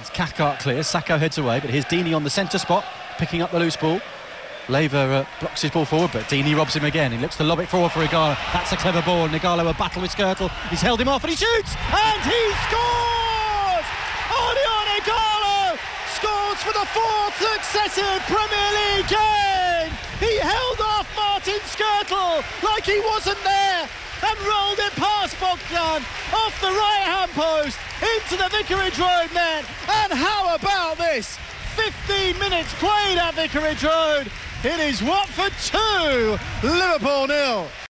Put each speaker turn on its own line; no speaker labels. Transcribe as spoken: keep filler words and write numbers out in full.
As Cathcart clears, Sacco heads away, but here's Deeney on the centre spot, picking up the loose ball. Lever uh, blocks his ball forward, but Deeney robs him again. He looks to lob it forward for Igalo. That's a clever ball. Igalo a battle with Skirtle. He's held him off and he shoots! And he scores! Odion Igalo scores for the fourth successive Premier League game! He held off Martin Skirtle like he wasn't there and rolled it past Bogdan off the right-hand post into the Vicarage Road net. And how about this? fifteen minutes played at Vicarage Road. It is Watford two, Liverpool nil.